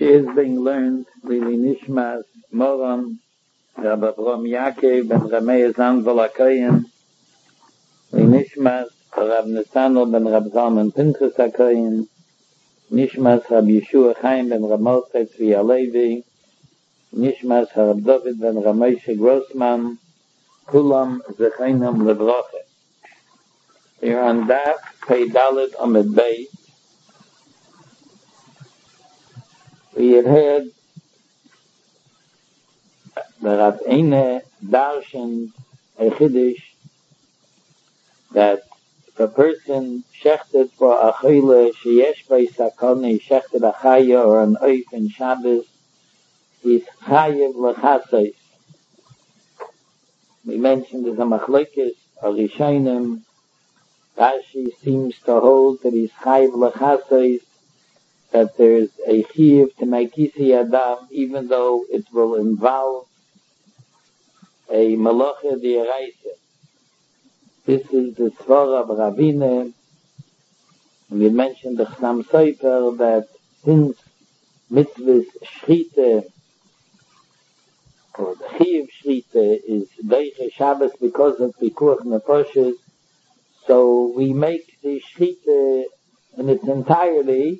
She is being learned Lili Nishmas Moran Rabbi Avram Yaakov ben Ramey Zanval HaKoyen Lili Nishmas Rab Netanel ben Rab Zalman Pinchas HaKoyen Nishmas Rab Yeshua Chaim ben Rab Mordechai Tzvi Halevi Nishmas Rab David ben Rab Moshe Grossman Kulam Zechinam Levroche. Here on Daf Pei Dalet Amud Beis, we had heard the Rav Eine Darshan a Chiddush that if a person shechted for a chile sheyesh bei sakone, shechted a chaya or an oif in Shabbos, he's chayiv lechaseis. We mentioned there's a machlokes a Rishonim. Rashi seems to hold that he's chayiv lechaseis, that there's a chiyuv to make kisi adam, even though it will involve a malacha d'oraisa. This is the svara of Ravina, and we mentioned the Chassam Sofer that since mitzvahs shchita, or the chiyuv shchita, is deiche Shabbos because of pikuach nefoshes, so we make the shchita in its entirety.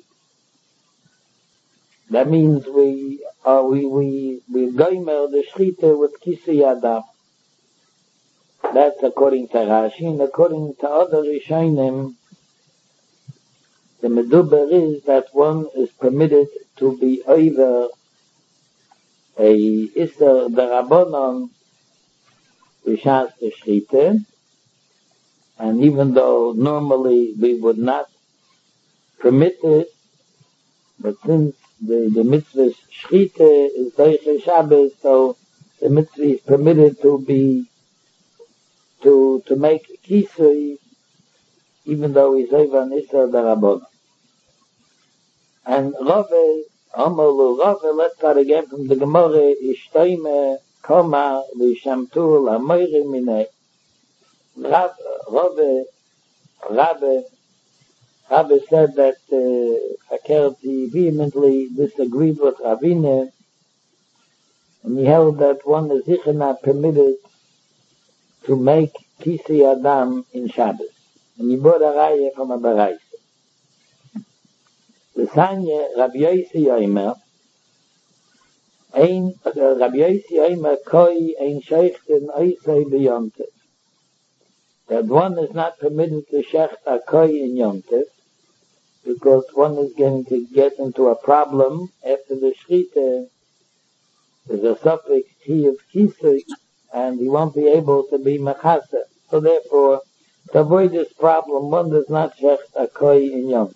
That means we goimer the shchita with kisi adam. That's according to Rashi, and according to other Rishonim, the meduber is that one is permitted to be either a Isser Darabonon b'shas the shchita, and even though normally we would not permit it, but since the mitzvah shchita is Deiche Shabbos, so the mitzvah is permitted to be to make kisui, even though he's over an Isra Darabona. And Rave, Amalu Rave, let's start again from the Gemara, Ishtoime, Koma, Vishamtur, Amoiri Minei. Rabbe said that Fakerti vehemently disagreed with Ravine, and he held that one is sicher not permitted to make kisi adam in Shabbos. And he brought a raya from a baraisa. The Sanya Rabbi Yossi Yomer, Rabbi Yossi Yomer koi ein shechten oisei b'yontev. That one is not permitted to shecht a koi in yontev, because one is going to get into a problem after the shchita. There's a suffix chiyuv kisui, and he won't be able to be mechasa. So therefore, to avoid this problem, one does not shecht a koi in yontev.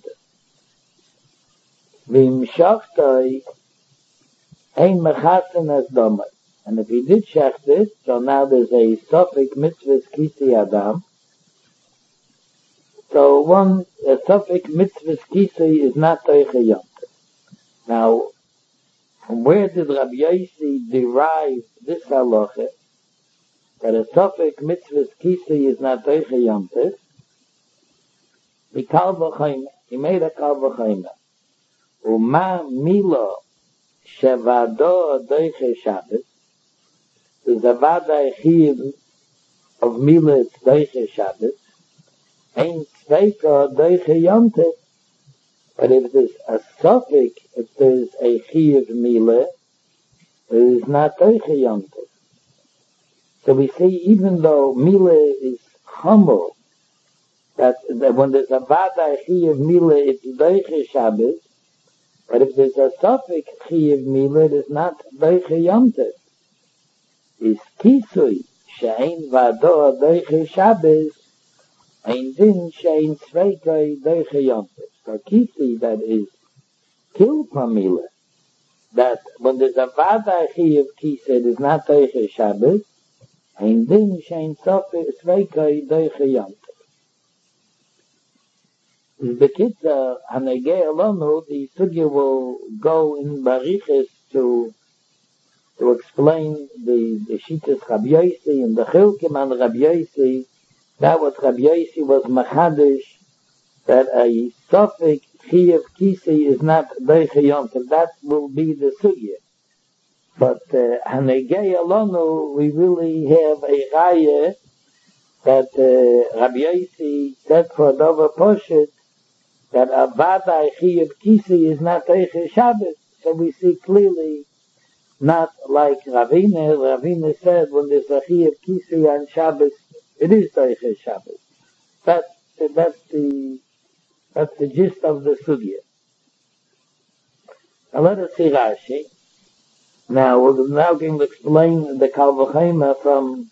V'im shachtoi ein mechasen as domai. And if he did shecht it, so now there's a suffix mitzvah kisi adam. So a suffix mitzvah kisi is not teiche yontev. Now, from where did Rabbi Yossi derive this halacha, that a suffix mitzvah kisi is not teiche yontev? He made a kal v'chayma. Uma milo shevado teiche Shabbos. There's a vada chiyuv of mila teiche Shabbos. Ain't tzveika teiche yontev. But if there's a suffix, if there's a chiyuv mila, it is not teiche yontev. So we see, even though mila is humble, that when there's a vada chiyuv mila, it's teiche Shabbos. But if there's a suffix chiyuv mila, it is not teiche yontev. Is kisui she'ein vado teiche Shabbos, ein din she'ein tzveika teiche yontev. So kisi that is killed from mila, that when there's a vada chiyuv kisi, it is not teiche Shabbos, ein din she'ein tzveika teiche yontev. Bekitza hanegei alonu, the sugya will go in bariches to explain the Shittas Rabbi Yossi and the Chilkim and Rabbi Yossi. That was Rabbi Yossi was machadish that a Suffolk Chiyuv Kisi is not Deiche Yontif. That will be the Sugya. But Hanegei Alonu, we really have a Raya that Rabbi Yossi said for Dover Poshet that Avada Chiyuv Kisi is not Deiche Shabbos. So we see clearly, not like Ravina. Ravina said when there's a Chiyuv Kisi on Shabbos, it is Deiche Shabbos. That's the gist of the Sugya. Now let us see Rashi. Now we're now going to explain the Kal V'Chomer from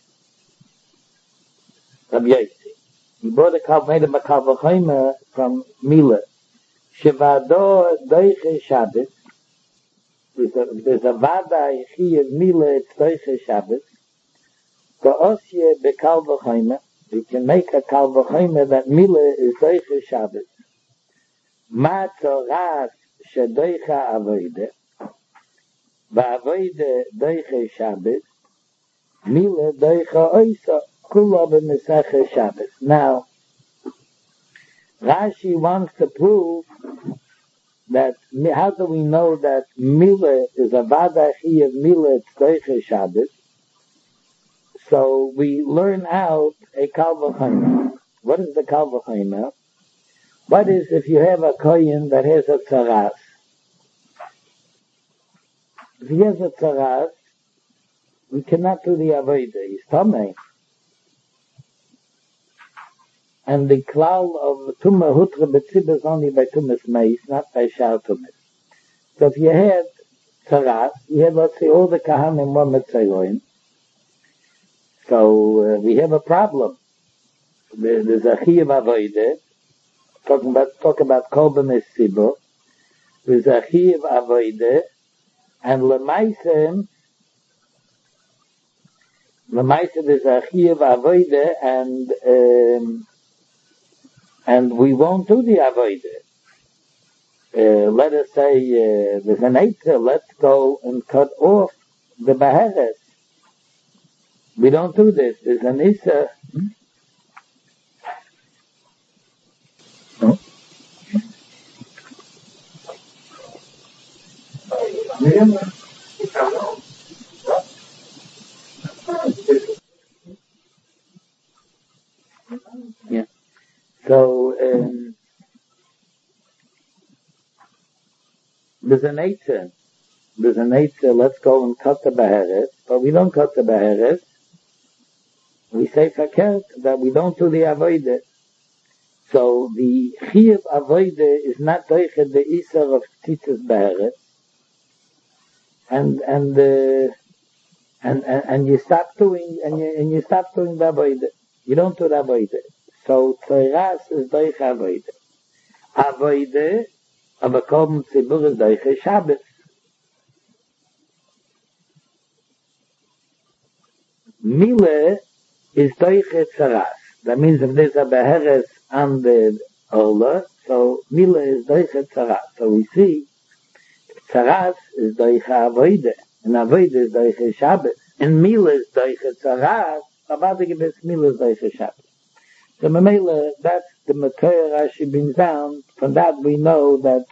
Rabbi Yossi. He made a Kal V'Chomer from Mila. Shevado Deiche Shabbos. There's a Vada Chiyuv Mila, it's Deiche Shabbos. Ka'osye beKal V'Chomer. We can make a Kal V'Chomer that Mila is Deiche Shabbos. Ma Tzoras Shedeicha Avoide. V'Avoide Deiche Shabbos. Mila Deicha Oisa. Kula B'Meseche Shabbos. Now, Rashi wants to prove that, how do we know that Mila is a Vada Chiyuv Mila Deiche Shabbos? So we learn out a Kal V'Chomer. What is the Kal V'Chomer? What is if you have a kohen that has a tzaras? If he has a tzaras, we cannot do the avodah. He's tamei. And the klal of tumah hutra b'tzibah is only by tumas meis, not by shar tumas. So if you had tzaras, you had, let's say, all the kahanim were mitzayoim. So we have a problem. There's a chiyuv avodah. Talk about korban esibur. There's a chiyuv avodah, and lemaisem there's a chiyuv avodah, and we won't do the avodah. Let us say there's an eitzah. Let's go and cut off the baheres. We don't do this. There's an issa. Yeah. So there's an eitzah. Let's go and cut the baheres, but we don't cut the baheres. We say fakert that we don't do the avodah. So the chiyuv avodah is not doichet the isar of tzitzis baheres, and you stop doing the avodah. You don't do the avodah. So tzeras is doich avodah. Avodah of a korban tzibur is doich Shabbos. Mila is doich tzeras. That means if there's a beheres on the ola, so Mila is doich tzeras. So we see tzeras is doich avodah, and avodah is doich Shabbos, and Mila is doich tzeras. About the gebetz Mila is doich Shabbos. So Mamela, that's the Makor Rashi brings down. From that we know that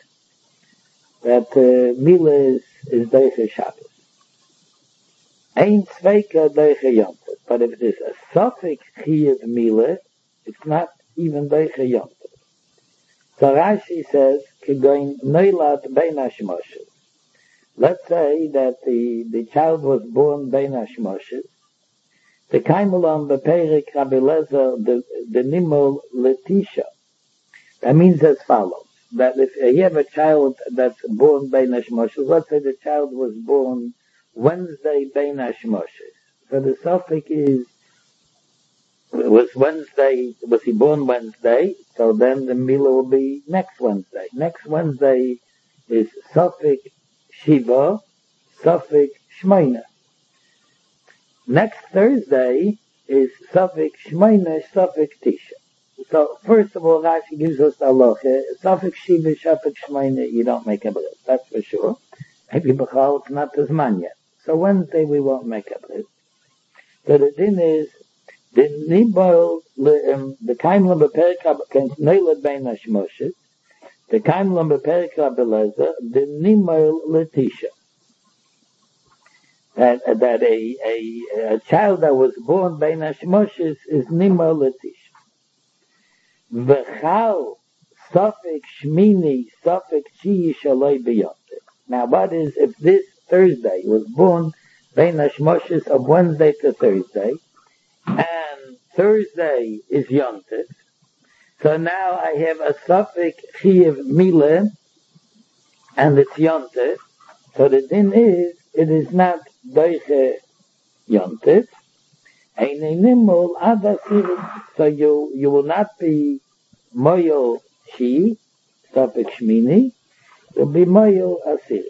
Mila is doich Shabbos. Ein zweika doich Yom Tov. But if there's a suffix chiyuv Mila, it's not even doich Yom Tov. So Rashi says, Kegoin Noilat Bein Hashmoshes. Let's say that the child was born Bein Hashmoshes. The Kaimulam Beperik Rabbi Lezer, the Nimol Letisha. That means as follows, that if you have a child that's born Bein Hashmoshes, let's say the child was born Wednesday Bein Hashmoshes. So the suffix was he born Wednesday? So then the Mila will be next Wednesday. Next Wednesday is suffix Shiva, suffix Shmeina. Next Thursday is suffix Shmeina, suffix Tisha. So first of all, Rashi gives us the halacha. Suffix Shiva, suffix Shmeina, you don't make a bris. That's for sure. Maybe B'chal, it's not as man yet. So Wednesday we won't make a bris. So the din is, the Nibol the kaimlam beperika can nailed bein hashmoshes. The kaimlam beperika belezer the nimel letisha. That a child that was born bein hashmoshes is nimel letisha. V'chal sofik shmini sofik chi shaloi b'yontif. Now, what is if this Thursday was born bein hashmoshes of Wednesday to Thursday, and Thursday is yontif? So now I have a sofik chiyev mile, and it's yontif. So the din is, it is not doiche yontif. So you will not be moyo shi, sofik shmini, you'll be moyo asir.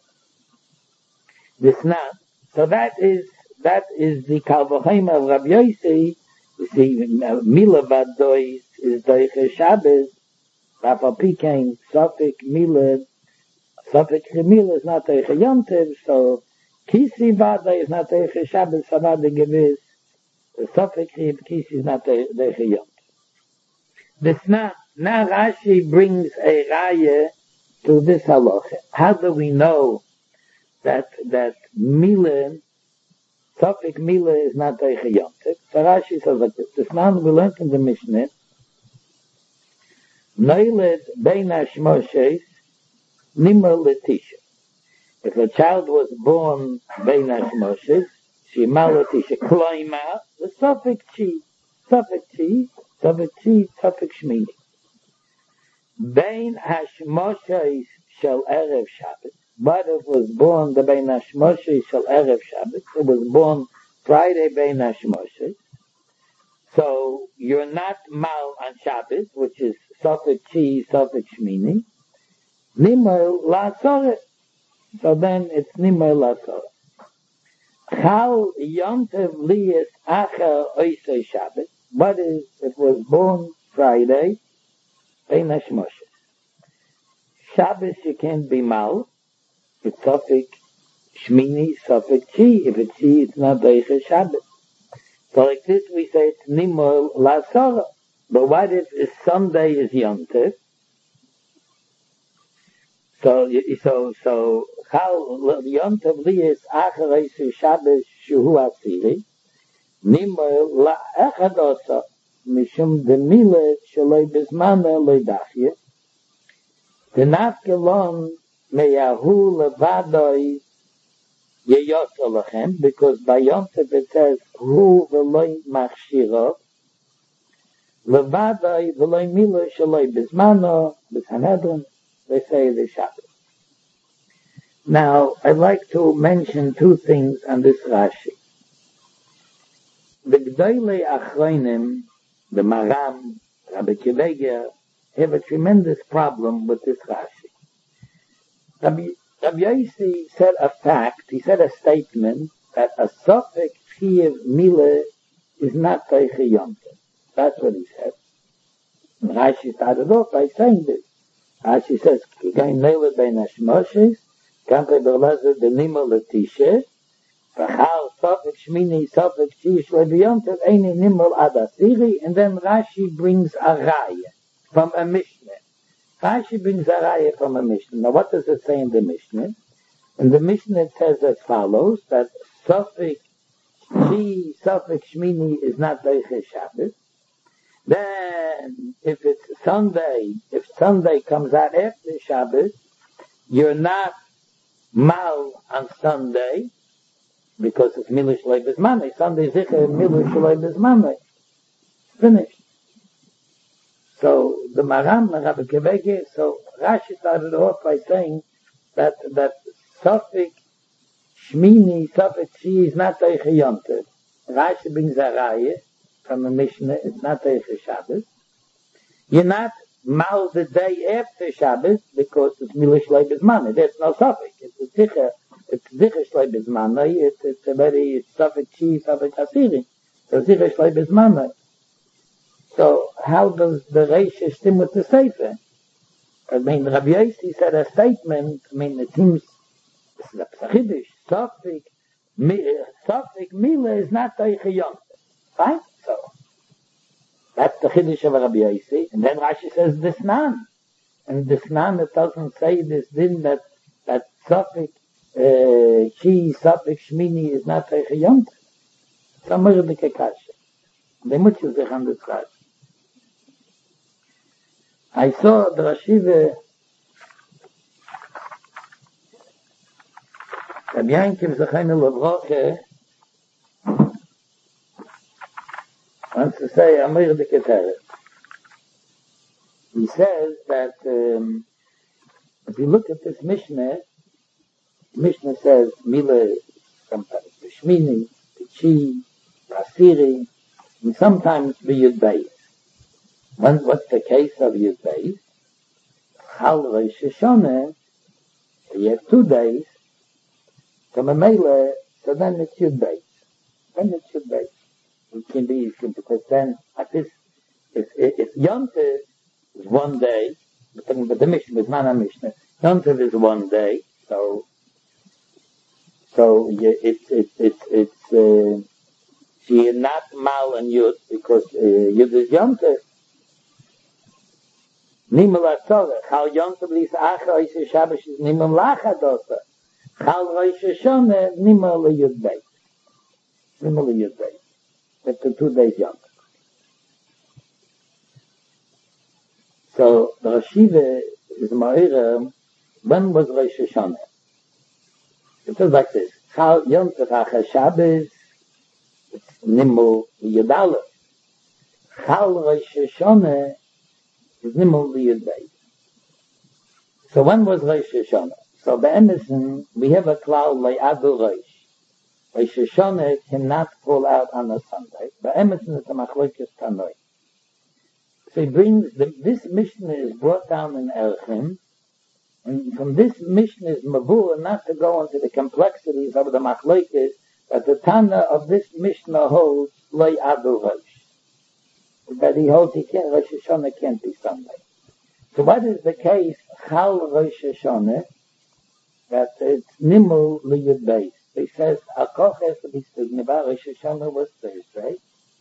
This not. So that is the Kalvachaim of Rabbi Yossi. You see, Mila Vadois is Doiche Shabbos. Rafa Pikain, Sofik Mila, Sofik Mila is not Doiche Yontiv, so Kisi Vada is not Doiche Shabbos, Vada Gewiss. Sofik Kisi is not Doiche Yontiv. This not. Now Rashi brings a raya to this halacha. How do we know that Mila, Sofik Mila is not Doiche Yontiv? So Rashi says like this. This man we learned in the Mishnah, Noiled bein hashmoshes nimel letisha. If a child was born bein hashmoshes, shema letisha. Kloima, the sofik chi, sofik shmini. Bein hashmoshes shel erev Shabbos. But it was born the bein hashmoshes shel erev Shabbos. It was born Friday bein hashmoshes. So you're not mal on Shabbos, which is sofik chi, sofik shmini. Nimel la'asoret. So then it's nimel la'asoret. Chal yontev liyas acher oisei Shabbos. What is, it was born Friday, bein hashmoshes. Shabbos you can't be mal. It's sofik shmini, sofik chi. If it's chi, it's not doiche Shabbos. So like this we say it's nimol la'asora. But what if Sunday is yontif? So how yontif liyas acharei Shabbos shuhu asiri nimol la'echadosa mishum demile shaloi bizmana leidachye denafkelon meyahu levadoi Yeyot because by Yom Tov it says Hu v'loy machshiro levadai v'loy milo shaloi bizmano b'Sanhedrin. They say the Shabbos. Now I'd like to mention two things on this Rashi. The Gdolei Achronim, the Maram, Rabbi Kiveger, have a tremendous problem with this Rashi. Rabbi Yossi said a fact, he said a statement that a sofik chiyev mile is not Doiche Yontiv. That's what he said. And Rashi started off by saying this. Rashi says, Kigain Neile bein hashmoshes, Kampe berlezer de nimel letisha, V'chal sofik shmini, sofik chiyev Yontiv, Eini nimel adasiri, and then Rashi brings a raya from a Mishnah. Rashi brings a raya from a Mishnah. Now what does it say in the Mishnah? In the Mishnah it says as follows, that Sofik Chi, Sofik Shmini is not Doiche Shabbos. Then if it's Sunday, if Sunday comes out after Shabbos, you're not mal on Sunday, because it's Milish Shaloi B'Zmanei. Sunday Zicher, Milish Shaloi B'Zmanei. Finished. So the Maram, Rabbi Kiveger, so Rashi started off by saying that Sofik Shmini, Sofik Chi is not Doiche Yontiv. Rashi brings a raya from the Mishnah, it's not Doiche Shabbos. You're not mal the day after Shabbos because it's Milish Shaloi B'Zmanei. There's no Sofik. It's Zicher Shaloi B'Zmanei. It's already, it's Sofik Chi, Sofik Asiri. So Zicher Shaloi B'Zmanei. So how does the Reisha stem with the Sefer? I mean, Rabbi Yossi said a statement, I mean, it seems, this is a Psachidish, Sofik Mila is not Doiche Yontiv. Fine? So, That's the Chiddush of Rabbi Yossi. And then Rashi says Disnan. And Disnan, it doesn't say this din that Safik, Chi, Safik, Shmini is not Teiche Yom Tov. It's a Mordeke Kasha. They mutches sich on this Rashi. I saw the Rashiva Rabbi Yankiv Zechayne Levroche wants to say Amir de Keteret. He says that if you look at this Mishnah says Mila, sometimes the Shmini, the Chi, Rasiri, and sometimes the Yud Beis. What's the case of Yud Beis? Chal Rosh Hashanah, you have 2 days, so Mamela, so then it's Yud Beis. It can be, because then, at this, if Yom Tov is 1 day, but the Mishnah is not a Mishnah, Yom Tov is 1 day, so she is not Mal and Yud, because Yud is Yom Tov. Nimel HaTorah, Chal Yom Tov Lis Acha Oisei Shabbos is Nimel Lachadosa. Chal Rosh Hashanah, Nimel LeYud Beis. Nimel LeYud Beis. That's the 2 days Yom Tov. So the Rashiva is Ma'ira, when was Rosh Hashanah? It was like this. Chal Yom Tov Acha Shabbos, it's Nimel LeYud Aleph. Chal Rosh Hashanah is Nimel LeYud Beis. So when was Rosh Hashanah? So by Emerson, we have a cloud Le'adu Rosh. Rosh Hashanah cannot fall out on a Sunday. By Emerson, it's a Machlokes Tanoi. So he brings, this Mishnah is brought down in Erechim, and from this Mishnah is Mavur not to go into the complexities of the Machlokes, but the Tana of this Mishnah holds Le'adu Rosh. That he holds Rosh Hashanah can't be Sunday. So what is the case, Chal Rosh Hashanah, that it's Nimel LeYud Beis? He says, Akoch has to be speaking about Rosh Hashanah was Thursday.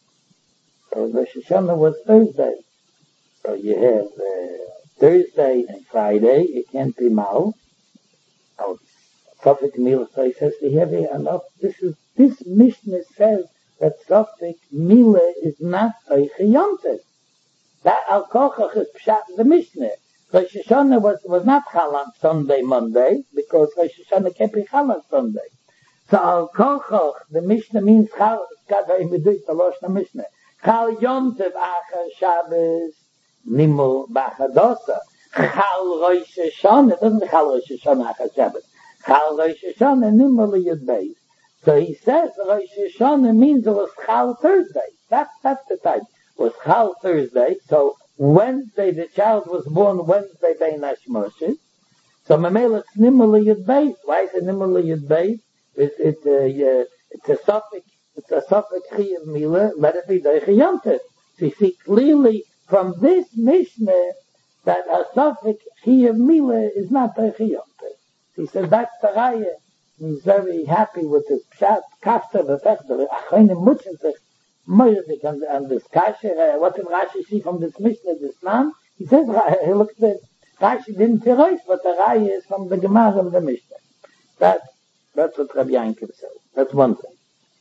So Rosh Hashanah was Thursday. So you have Thursday and Friday, it can't be Mal. Oh, Sofik Mila, so he says, we have enough. This Mishnah says that Sofik Mila is not Teiche Yom Tov. That Al-Kochach is Pshat the Mishnah. Rosh Hashanah was not Chal on Sunday, Monday, because Rosh Hashanah can't be Chal on Sunday. So Al-Kochach, the Mishnah means Chal, Gadva Imidut, the Loshna Mishnah. Chal Yom Tov Acha Shabbos, Nimel Bachadosa. Chal Rosh Hashanah, it doesn't Chal Rosh Hashanah Acha Shabbos. Chal Rosh Hashanah, Nimel LeYud Beis. So he says Rosh Hashanah means it was Chal Thursday. That's the type. It was Chal Thursday, so Wednesday, the child was born Wednesday, Bein Hashmoshes. So Mamela, it's Nimel LeYud Beis. Why is it Nimel LeYud Beis? It's a suffix Chiyuv Mila, let it be Deiche Yom Tov. So you see clearly from this Mishnah that a suffix Chiyuv Mila is not Deiche Yom Tov. So he says that's the Raya. He's very happy with his Pshat, Kafta, Befechter, Achayne Mutchensich, Moirdik, and this Kasher. What did Rashi see from this Mishnah, this Nam? He says, he looks at Rashi didn't erase, but the Raya is from the Gemara of the Mishnah. That's what Rabbi Yankiv says. That's one thing.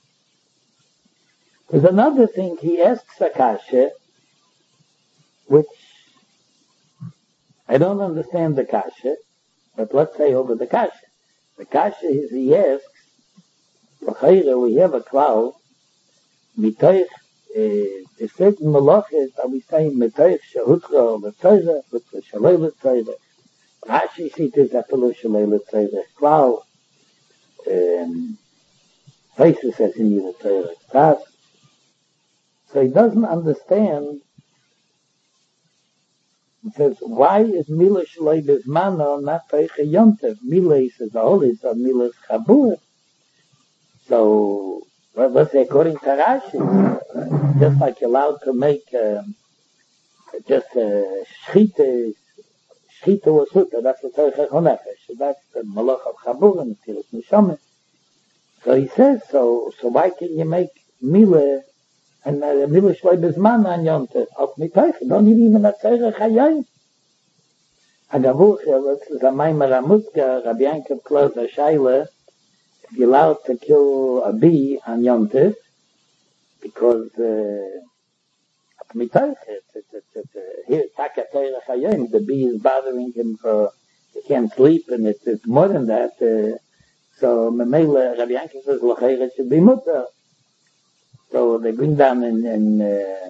There's another thing. He asks a kasha, which I don't understand the kasha, but let's say over the kasha. The kasha is he asks, we have a cloud, mitoich, a certain malachis, are we saying mitoich shehutra or the Torah, with the shalei Torah. Rashi sees this apelo shalei Torah cloud. Faces says in the Torah. So he doesn't understand. He says, why is Mila Shalei Bismano not Teiche Yom Tov? Mila, he says, the holy is Mila is Chabur. So, let's say according to Rashi, just like you're allowed to make just Shchita or Sutta, that's the Teiche Chonefesh. That's the Malach of Chabur and the Tilas Neshama. So he says, so why can you make Mila and Mila Shloi Bezman an Yonte, auf Mitoich, don't even a Tzerech Hayayim. Agavuch, this is a Maimer Amuzka, Rabbi Yankov closed a Shaila, if you're allowed to kill a bee on Yonte, because Mitoich, here, Taka Tzerech Hayayim, the bee is bothering him for, he can't sleep, and it's more than that, so Memele, Rabbi Yankov says, L'chayre should be mutter. So they bring down in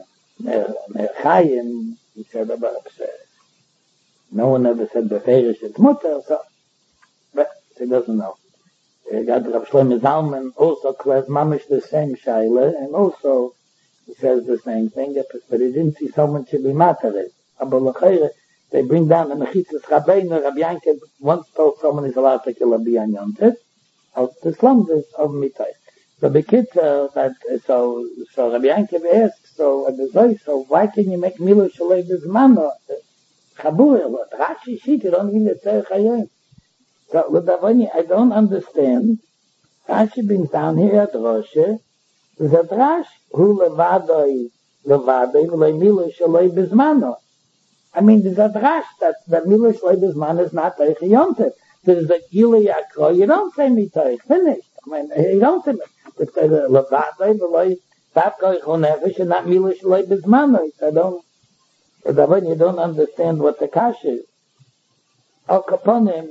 Chaim, he said about, no one ever said the Ferish it's mutter, so, but he doesn't know. God Rav Shlomo Zalman also claims mamish the same shaila, and also he says the same thing, but he didn't see someone should be matter. Aber l'chayre, they bring down the Mechitzas Rabbeinu, Rabbi Yankov once told someone he's allowed to kill a bee on Yom Tov, out the slums of Mitai. So the kids, so Rabbi Yankov asks, so why can you make Mila Shalei Bezmano? Chabur, Rashi Shit, you don't even say Chayim. So, Ludavoni, I don't understand. Rashi brings down here at Rosh, there's a drash, who levadoi, Mila Shalei Bezmano. I mean, there's a drash that Mila Shalei Bezmano is not Teich Yontev. There's a Gili Akro, you don't say Mitoich, finished. I mean, you don't say it says Levadoi, Veloy, Tapkoi Chonevish, and not Mila Shalei Bezmano. I don't, but you don't understand what the kash is. Al Kaponim,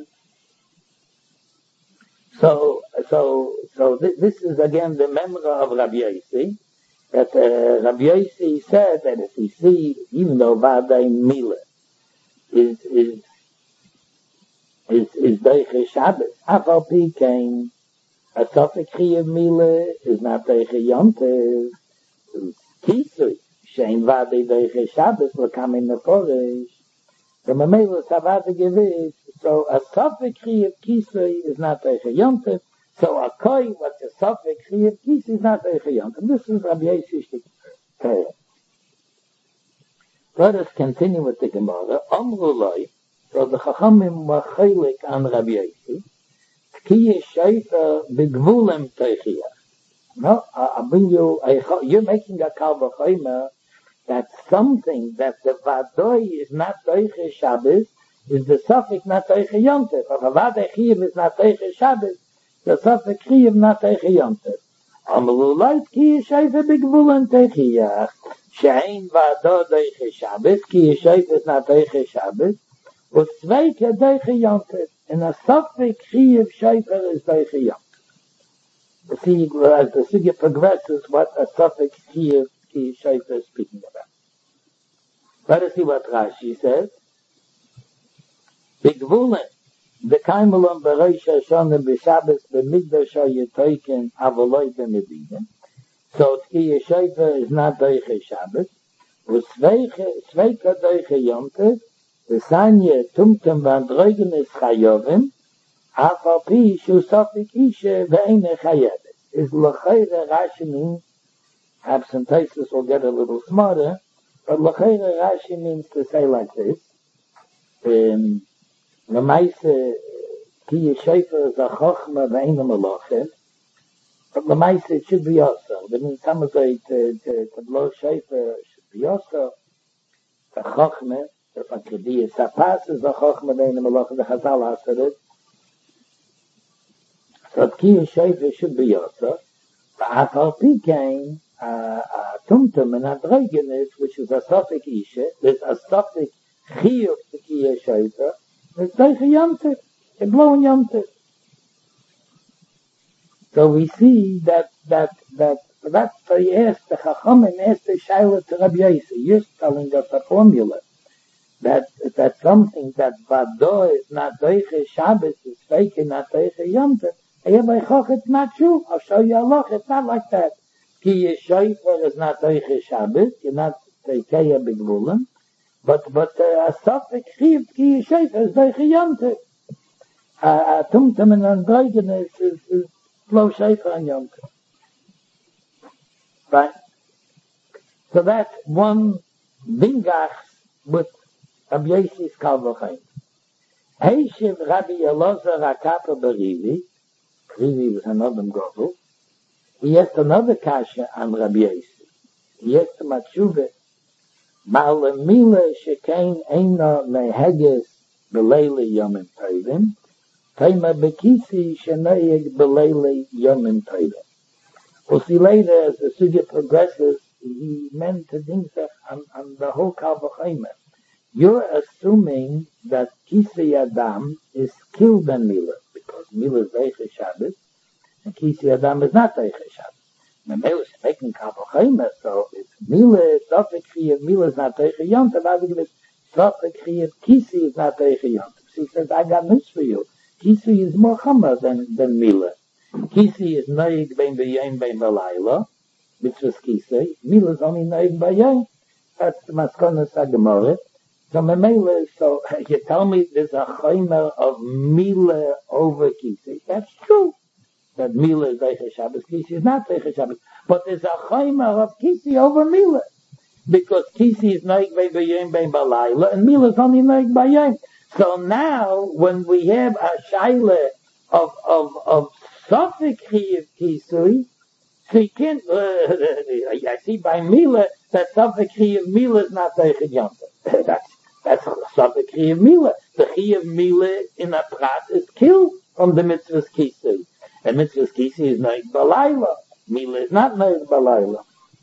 so this is again the memory of Rabbi Yossi, that Rabbi Yossi said that if we see, even though Vadai Mila is Deiche Shabbos, Afal Pi came, a Sofik Chiyav Mila is not Deiche Yontev, Kisui, Shein Vadai Deiche Shabbos, Lekam in the Foresh, the Mamela Savada Gevish, so a Sofik Chiyav Kisui is not Deiche Yontev, so a Koi, what's a Sofik Chiyav Kisui is not Deiche Yontev. This is Rabbi Yossi's Torah. Let us continue with the Gemara. Amrulai, so the Chachamim were chaylik on Rabbi Yossi, Tkiye Shaifa Bigvulem Teichiyah. No, I bring you, you're making a Kal V'chaymer that something that the Vadoi is not Teiche Shabbos is the Sofik not Teiche Yontev. If a Vadoi Chiyav is not Teiche Shabbos, the Sofik Chiyav not Teiche Yontev. Amrulai Tkiye Shaifa Bigvulem Teichiyah. Shein Vadoi Teiche Shabbos, Tkiye Shaifa is not Teiche Shabbos, was Zweike Deiche Yontev, and a Sofik Chiyav Shaifer is Deiche Yontev. See, as the Sugya progresses, what a Sofik Chiyav Shaifer is speaking about. Let us see what Rashi says. Bigvulen, the Kaimelon Bereish Hashonim B'Shabbos B'Migdash HaYetoiken Avoloi B'Medina. So Tkiye Shaifer is not Deiche Shabbos, was Zweike Deiche Yontev, the Sanye Tumtum Vandroigen is Chayovim, Afal Pi Shu Sofik Ishe Ve'ene Chayevet. Is L'chayre Rashi means, absentations will get a little smarter, but L'chayre Rashi means to say like this, L'maise Ki Yeshefer is a Chochma Ve'ene Melochet, but L'maise it should be also. That means some say to blow Shefer should be also, the Chochma, if a Kediyah Sapas is a Chochma Ve'ene Melochet, the Chazal said it, so Tkiya Shaifa should be also. But Afal Pi came, Tumtum and Adregenis, which is a Sofik Isha, there's a Sofik Chiyuv Tkiya Shaifa, there's Deiche Yontev, they're blowing Yontev. So we see that's why he asked, the Chachamim asked the Shaila to Rabbi Yossi, you're telling us a formula, that something that Vado is not Deiche Shabbos, is fake and not Deiche Yontev. It's not true. I'll show you a look. It's not like that. Ki Yeshoifer is not Deiche Shabbos. You're not Teikeya Bigvulim. But a Sofik Chiv Ki Yeshoifer is Deiche Yontev. Tumtum and Androgen is Flow Sheifer and Yontev. Right? So that's one Bingach with Rabbi Yossi's Kal V'chayim. Heishiv Rabbi Elazar HaKapa Berivi, Rivi was another Gobel. He asked another kasha on Rabbi Yossi. Yes, Matshuva. Ma'alamila shekain eina neheges b'leili yomim tovim. Taima bekisi shenayeg b'leili yomim tovim. We'll see later as the sugya progresses, he meant to think on the whole Kalvachayma. You're assuming that Kisi Adam is killed on Mila, because Mila is Eiche Shabbos, and Kisi Adam is not Eiche Shabbos. When Mila is making Kalvachayma, so if Mila, Sofik Chiyav, Mila is not Eiche Yontav, I would give it Sofik Chiyav, Kisi is not Eiche Yontav. So he says, I got news for you. Kisi is more Chama than Mila. Kisi is Noig bein b'yayim bein b'layla, mitzvahs Kisi. Mila is only Noig b'yayim. That's the Maskonas HaGemorah. So Memele, so you tell me there's a chaymer of Mila over Kisi. That's true. That Mila is Eiche Shabbos, Kisi is not Eiche Shabbos. But there's a chaymer of Kisi over Mila. Because Kisi is Noig bein b'yayim bein b'layla, and Mila is only Noig b'yayim. So now, when we have a shaila of Sofik Chiyav Kisui, so you can't, I see by Mila, that Sofik Chiyav Mila is not Eiche Yontav. That's Sofik Chiyav Mila. The Chiyav Mila in a prat is killed from the mitzvahs Kisui. And mitzvahs Kisui is Noig Balayla. Mila is not Noig Balayla.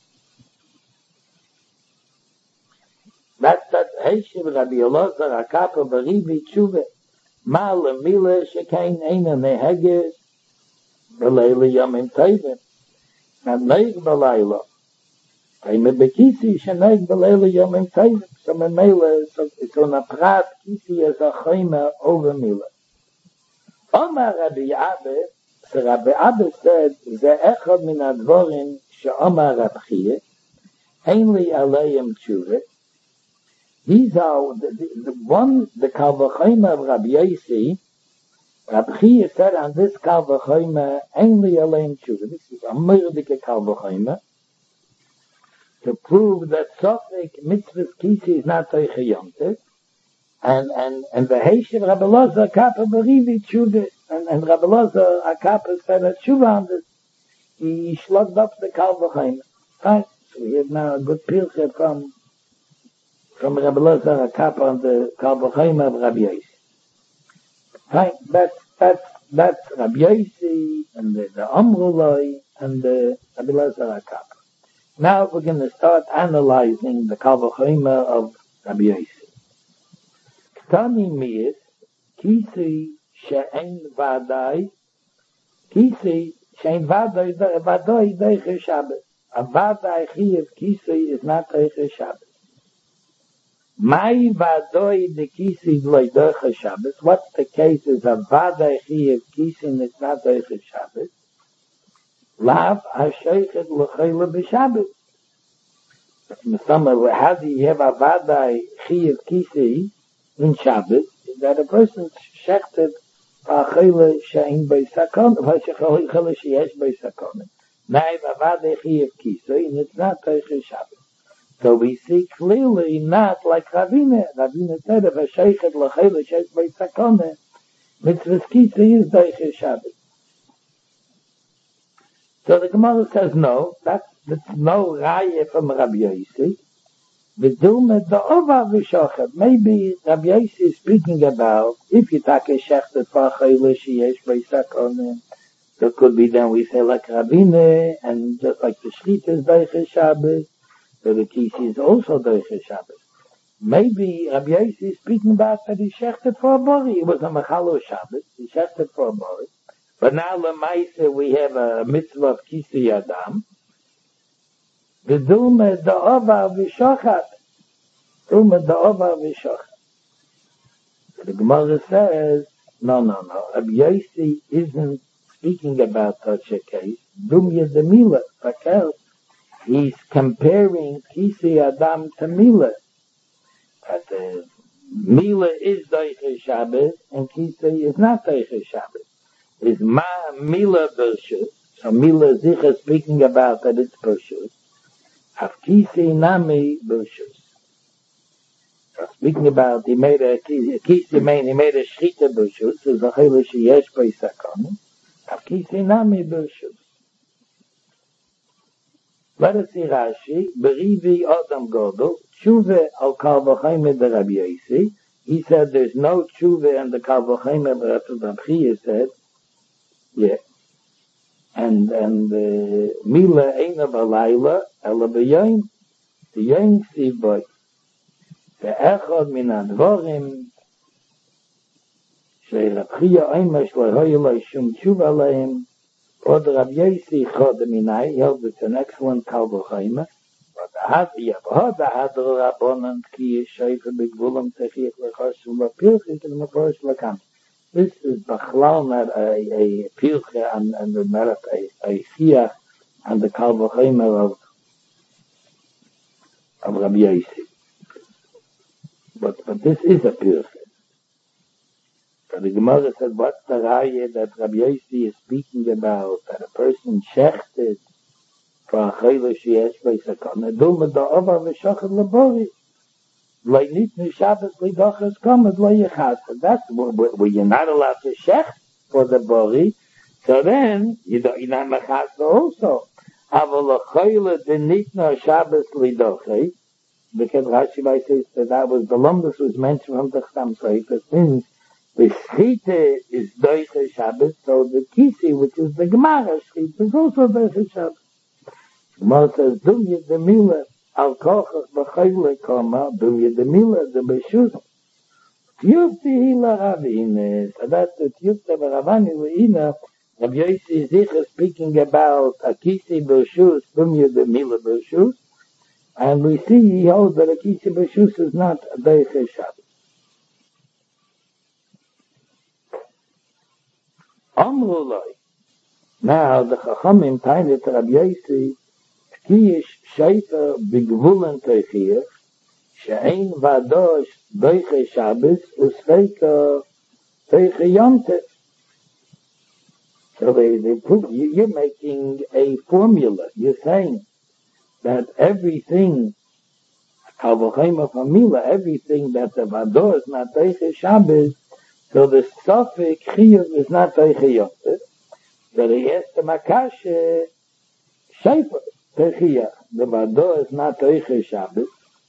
That's that Heishiv Rabbi Elazar HaKappa Barivi Tshuva. Ma'ala Mila shekain eina neheges b'leili yomim tovim. Now Noig Balayla. Taima bekisi shenaig b'leili yomim tovim. So Memele, it's on a prat, Kisi as a chayma over Mila. Omar Rabbi Abba, so Rabbi Abba said, Ze echad min advorim she'omar Rabbi Chiya, ein li aleim tshuva. These are the Kalvachayma of Rabbi Yossi. Rabbi Chiya said on this Kalvachayma, ein li aleim tshuva. This is a murdike Kalvachayma, to prove that Sofik mitzvahs Kisi is not Eiche Yontav, and the Heishiv Rabbi Elazar HaKappa Barivi Tshuva, and Rabbi Elazar HaKappa said a Tshuva on this. He slugged up the Kalvachayma. Right? So we have now a good pilche from Rabbi Elazar HaKappa on the Kalvachayma of Rabbi Yossi. Right? That's Rabbi Yossi, and the Amrulai, and the Rabbi Elazar HaKappa. Now we're going to start analyzing the Kalvachayma of Rabbi Yossi. Ktani miyis, Kisi she'en vadai, Kisi she'en vadai deiche Shabbos. A vadai chiyav Kisi is not deiche Shabbos. My vadai de Kisi loy deiche Shabbos. What's the case is a vadai chiyav Kisi and it's not deiche Shabbos. Lav ha-sheichet l'chayla b'Shabbos. How do you have a vadai chiyav Kisi in Shabbos? That a person shechted ha'chayla she'in b'sakon, ha'chayla she'yesh b'sakon. Na'ib a vadai chiyav Kisi, and it's not deiche Shabbos. So we see clearly not like Ravina. Ravina said if a sheichet l'chayla she'yesh b'sakon, mitzvahs Kisi is deiche Shabbos. So the Gemara says no, that's no raya from Rabbi Yossi. V'dilma da'ova v'shochet. Maybe Rabbi Yossi is speaking about if you take a shechted fa'chayla sheyesh b'sakon, so it could be then we say like Ravina, and just like the Shechita is deiche Shabbos, so the Kisi is also deiche Shabbos. Maybe Rabbi Yossi is speaking about that he shechted for a bori. It was a mechalo Shabbos, he shechted for a bori. But now, Lamaisa, we have a mitzvah of Kisi Adam. The Dulma Da'ova V'Shochat. Dulma Da'ova V'Shochat. The Gemara says, no. Rabbi Yossi isn't speaking about such a case. Dumya de Mila. He's comparing Kisi Adam to Mila. That Mila is Deiche Shabbos, and Kisi is not Deiche Shabbos. Is ma Mila Bershus. So Mila Zicha speaking about that it's Bershus. Kisi Nami Bershus. So speaking about he made a Kisi he made a Shechita Bershus. So Zachayla Sheyesh B'Sakon. Kisi Nami Bershus. Let us see Rashi, Berivi Adam Godel, Tshuva al Kal V'Chaimer de Rabbi Yossi. He said there's no Tshuva in the Kal V'Chaimer, but Rabbi Chia said, yeah. And Mila Eina B'Layla, Ela B'Yoyim, the Yoyim Siv Boy. Ve'echad min advorim, Rabbi Chia Oimer Shlo Hoye Lo Shum Tshuva Aleim, or the Rabbi Yossi Chod Minai, he held it's an excellent Kal V'Chaimer. But the Hadr Rabbanan Ki Shayfer B'Gvulam Techiach L'Chashim L'Pilchik and L'Maporish L'Kam. This is Bachlal not a Pilche and the merit a Chiach and the Kal V'Chaimer of Rabbi Yossi. But this is a Pilche. So the Gemara said, what's the Raya that Rabbi Yossi is speaking about, that a person shechted for a chayla sheyesh b'sakana, duma da'ava v'shachad labori, like nitnu Shabbos l'dachas kamad lo yechas. That's where you're not allowed to shech for the bori, so then you're not mechas also. Aval a chayla de nitnu Shabbos l'dachas, because Rashi says that was the lumbus was mentioned from the Chsam Sofer, since the Shechita is Doiche Shabbos, so the Kisi, which is the Gemara Shechita, is also Doiche Shabbos. Gemara says, Dum Yedemila, Al Kochach B'Chayle Koma, Dum Yedemila, the Beshus, Tiyufti Hila Ravine, so that's the Tiyufta B'Ravani L'Ina, Rabbi Yossi Zicha speaking about a Kisi B'Shus, Dum Yedemila B'Shus, and we see he holds that a Kisi B'Shus is not Doiche Shabbos. Amrulai. Now the Chachamim tainet to Rabbi Yossi, Tkiyish Shayfer B'Gvulen Teichiach, She'ein Vadosh Doiche Shabbos, Usveika Teiche Yomtev. So they prove, you're making a formula. You're saying that everything, Kal V'Chaimer Famila, everything that the Vadosh is not Teiche Shabbos, so the Sofik Chiyuv is not Teiche Yomtev. So he asked the Makashe, Shayfer Teichiach. The Vado is not Teiche Shabbos,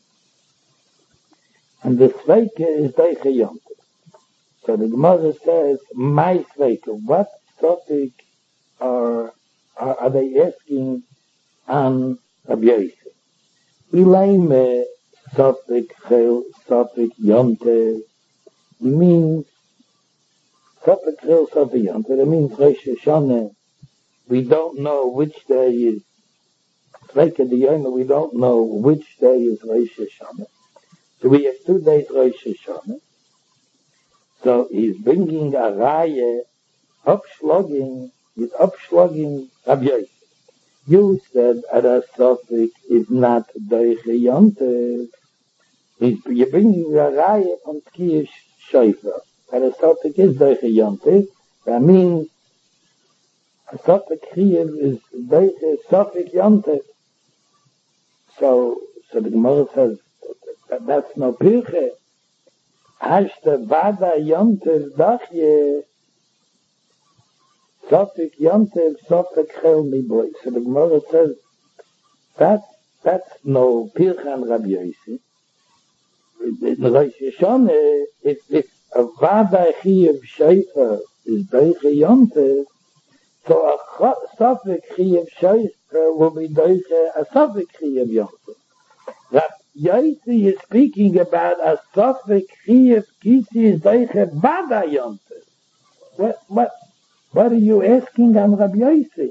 and the Sveike is Teiche Yomtev. So the Gemara says, my Sveike, what Sofik are they asking on Rabbi Yossi? Ilaime Sofik Chel, Sofik Yomtev. He means Sofik Chel, Sofik Yomtev. It means Rosh Hashanah. We don't know which day is Sveike D'Yoma. We don't know which day is Rosh Hashanah. So we have 2 days Rosh Hashanah. So he's bringing a Raya, upschlagging Rabbi Yossi. You said that a Sofik is not Doiche Yomtev. You're bringing a Raya from Tkiyish Shayfer. That a Sofik is Doiche Yomtev. That means a Sofik Chiyuv is Doiche Sofik Yomtev. So the Gemara says that's no Pirche. Hashta Vada Yomtev Dachye Sofik Yomtev Sofik Chel Miboy. So the Gemara says that's no Pirche and Rabbi Yossi. In Rosh Hashanah, if a Vada Chiyuv Shayfer is Doiche Yomtev, so a Sofik Chiyuv Shayfer will be Doiche a Sofik Chiyuv Yomtev. Rabbi Yossi is speaking about a Sofik Chiyuv Kisi is Doiche Vada Yomtev. What are you asking on Rabbi Yossi?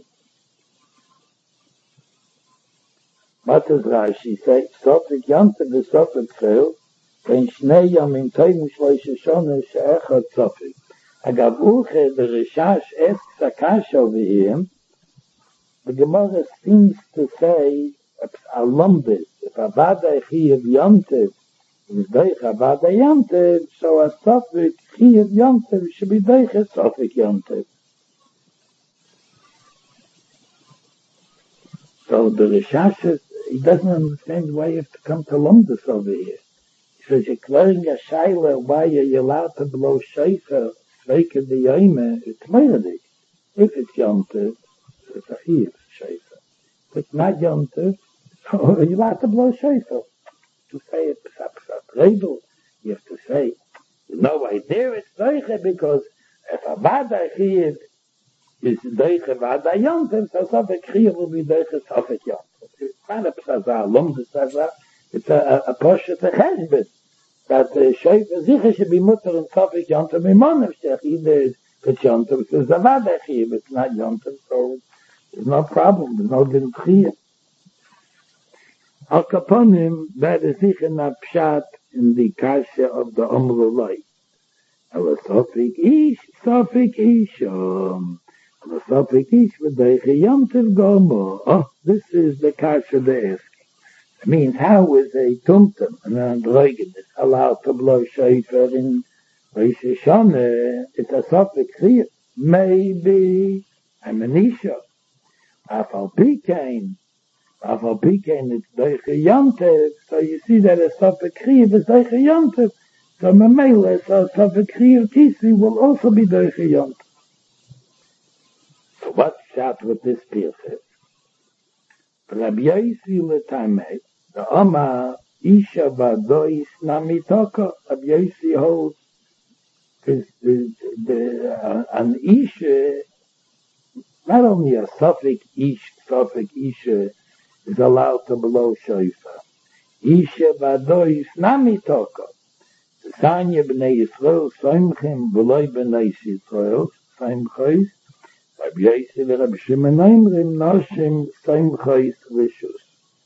What does Rashi say? Sofik Yomtev is Sofik Chiyuv. When Shnei Yomim Tovim Shlosh Hashanah She'echad Sofik. Agav Uche, the Rishash asks Akash over here. The Gemara seems to say a lumbus. If a Vada Chiyuv Yomtev is Doiche Vada Yomtev, so a Sofik Chiyuv Yomtev should be Doiche Sofik Yomtev. So the Rishash, he doesn't understand why you have to come to lumbus over here. So you're clearing a shaila, why are you allowed to blow shayfer, Sveike D'Yoma, it's Meirdik. If it's Yomtev, it's a Chiyuv shayfer. it's not yontif, so you have to blow shofar. To say it, you have to say, there it's doiche, because if a vada chiyuv is doiche vada yontif, so sofek chiyuv will be doiche sofek yontif. It's not a psazah, it's a poshet a cheshbet. That shofar zicha should be mutter and sofek yontif, mimonim shech, either it's yontif, so it's a vada chiyuv, it's not yontif, so there's no problem, there's no din chiyuv. Al kaponim, that is sicher not pshat in the kasha of the Omrulai. Ale sofik ish, Ale sofik ish, v'deiche yomtiv gomo. Oh, this is the kasha they're asking. It means, how is a tumtum, an androgen, is allowed to blow shofar in Rosh Hashanah? It's a sofik chiyuv. Maybe I'm an isha. Afal pikein, it's doiche yontev, so you see that a sofek chiyuv is doiche yontev. So memele, so sofek chiyuv tisi will also be doiche yontev. So what's shot with this pirchis? Rabbi Yosi letameh, the Omar isha vadois namitoko. Rabbi Yosi holds an isha, not only a sofek isha is allowed to blow shofar. Isha vadois namitoko. Sanya b'nei Yisrael soimchim v'loi b'nei Yisrael soimchois. Rabbi Yosi v'Rabbi Shimon oimrim noshim soimchois rishus.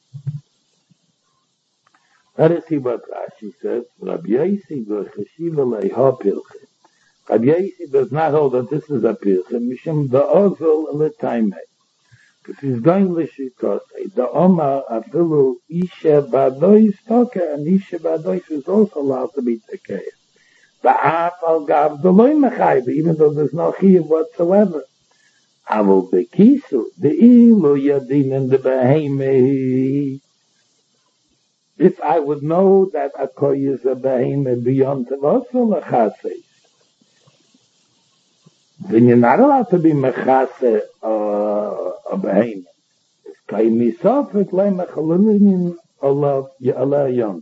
Let us see what Rashi says. Rabbi Yosi v'cheshiva leiha pilchim. Rabbi Yosi does not hold that this is a pilchim, mishum da'ozel l'taimei. Because he's going l'shitosei. The Omar afilu isha badois toka, and isha badois is also allowed to be tekeya. Ba'af al gav d'loi mechayve, even though there's no chiyuv whatsoever. Avol bekisu, de'ilu yadin in the behemeh. If I would know that a koy is a behemeh beyond the also l'chasei, then you're not allowed to be mechase a behemoth. It's kaimi sofek le mechalinin olav ya'ala yont.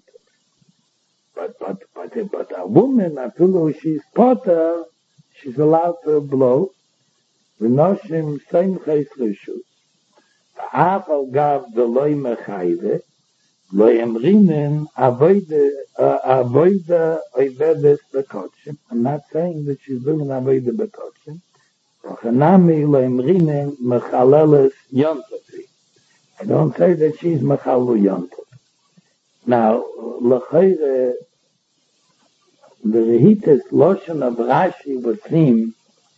But a woman, after she's potter, she's allowed to blow. V'noshim same chayis rishus. V'af al gav the loy mechayve, loy emrinen avoida oivedes bekotshim. I'm not saying that she's doing avoida bekotshim. V'chanami loy emrinen mechaleles yontavi. I don't say that she's mechalu yontav. Now, l'chayre, the rehites lotion of Rashi would seem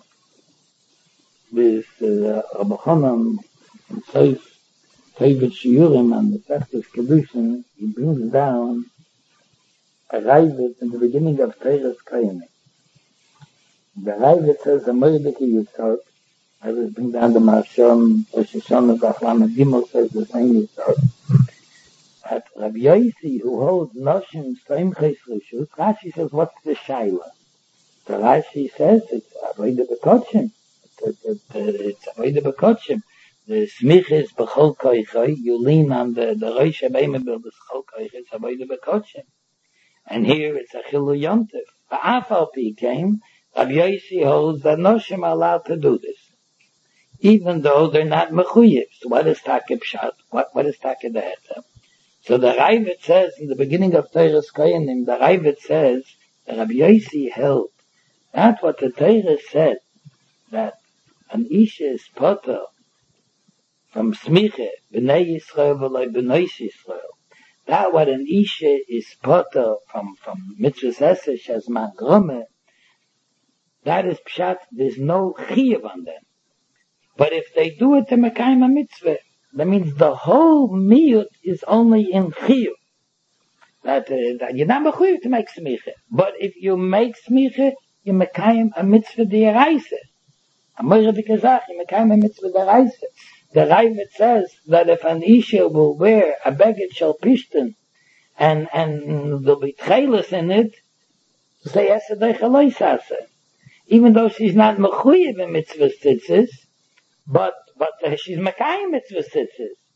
with Rabbi Chanan says Tevet Shiurim and the Sechtes Kedushin, he brings down a Raivet in the beginning of Teres Kayane. The Raivet says the Mordechai Yisod. I will bring down the Marshon, Rosh Hashanah, Bachlam Gimel says the same Yisod. At Rabbi Yosi, who holds Noshim Same Ches Rishus, Rashi says, what's the Shaila? The Rashi says it's Avodah B'Kodshim. It's Avodah B'Kodshim. The Smich is B'chol Koichoi. You lean on the Rosh Hashanah B'chol Koichoi. It's Avodah B'Kodshim. And here it's Achilu Yontif. Ba'af al pi came, Rabbi Yosi holds that Noshim are allowed to do this, even though they're not mechuyev. So what is Takib Pshat? What is Takib Dehetem? So the Raivet says in the beginning of Teres Koyanim, the Raivet says that Rabbi Yosi held. That's what the Torah said, that an Isha is potter from Smiche, B'nai Yisrael v'loi B'nai Yisrael. That what an Isha is potter from Mitzvahs Esesh as Mangrome, that is Pshat, there's no Chiyuv on them. But if they do it to Mekayim a Mitzvah, that means the whole miyut is only in chiyuv. That you're not mechuyev to make smicha. But if you make smicha, you mekayim a mitzvah d'oraisa. A moire d'kazach, you mekayim a mitzvah d'oraisa. The Raivet says that if an isha will wear a beged shel pishtin, and there'll be tchelis in it, say esadei chaloi sase. Even though she's not mechuyev in mitzvah tzitzis, but she's mekayim mitzvah tzitzis.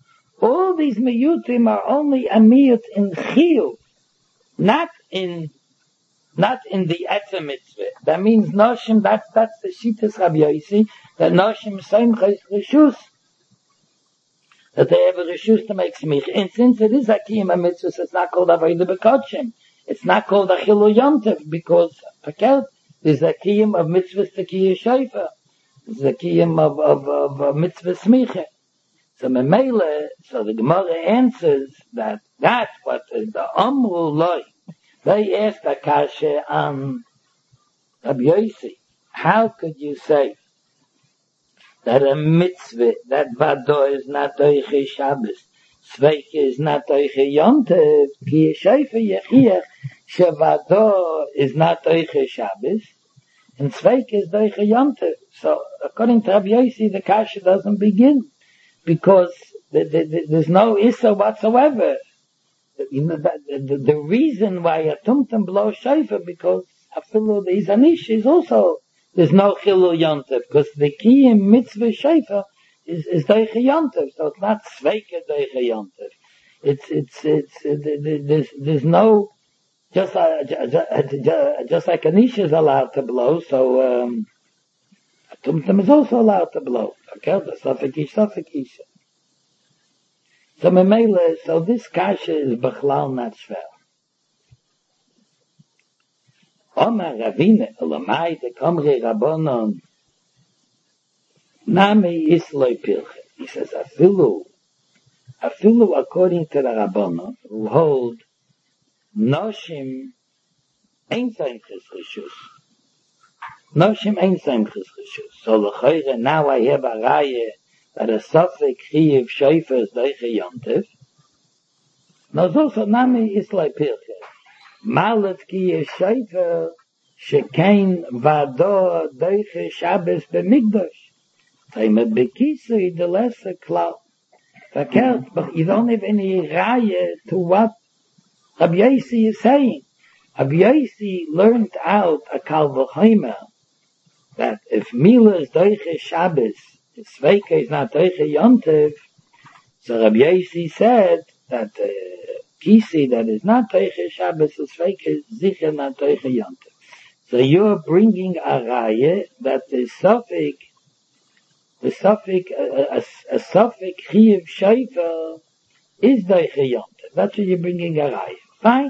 All these miyutim are only a miyut in chiyuv, not in the etzem mitzvah. That means noshim. That's the shittas Rabbi Yossi, that noshim seimches reshus, that they have a reshus to make smich. And since it is a kiyum mitzvah, it's not called avodah b'kodshim. It's not called a chilul yontev, because there's a kiyum of mitzvahs to kiyah shayfa. There's a kiyum of mitzvah smicha. So Memele, so the Gemara answers that that's what the Amru Loi. They asked Akasha on Rabbi Yossi, how could you say that a mitzvah, that Vado is not Doiche Shabbos, Sveike is not Doiche Yontev, Ki Yeshayfe Yechiach, Shevado is not Doiche Shabbos, and Sveike is Doiche Yontev. So according to Rabbi Yossi, the Kasha doesn't begin, because there's no Issa whatsoever. You know, the reason why a tumtum blows shayfa, because afilu the izanish is also, there's no chilul yontev, because the kiyim mitzvah shayfa is deiche yontev, so it's not sveika deiche yontev. There's no, just like an ish is allowed to blow, so a tumtum is also allowed to blow. Okay, the safek ish. So Memele, so this kasha is bechlal not shver. Omar Ravine, Elamai, the Komri Rabbonon, Nami Isloi Pilche. He says, Afilu according to the Rabbonon, who hold Noshim Ein Seimches Rishus. Noshim Ein Seimches Rishus. So l'choire, now I have a raya that a Sofik Chiyiv Shayfa is Deiche Yontev. No, so Nami Isloi Pilche. Malet ki Shayfa shekein vado Deiche Shabbos b'migdosh. Taime bekisui the lesser cloud. Verkehrt, but you don't have any raya to what Rabbi Yossi is saying. Rabbi Yossi learned out a kal v'chomer that if Mila is Deiche Shabbos, if Sveika is not Deiche Yontev, so Rabbi Yossi said that Kisi that is not Deiche Shabbos, the Sveika is sicher not Deiche Yontev. So you're bringing a raya that the Sofik Chiyiv Shayfa is Deiche Yontev. That's what you're bringing a raya. Fine.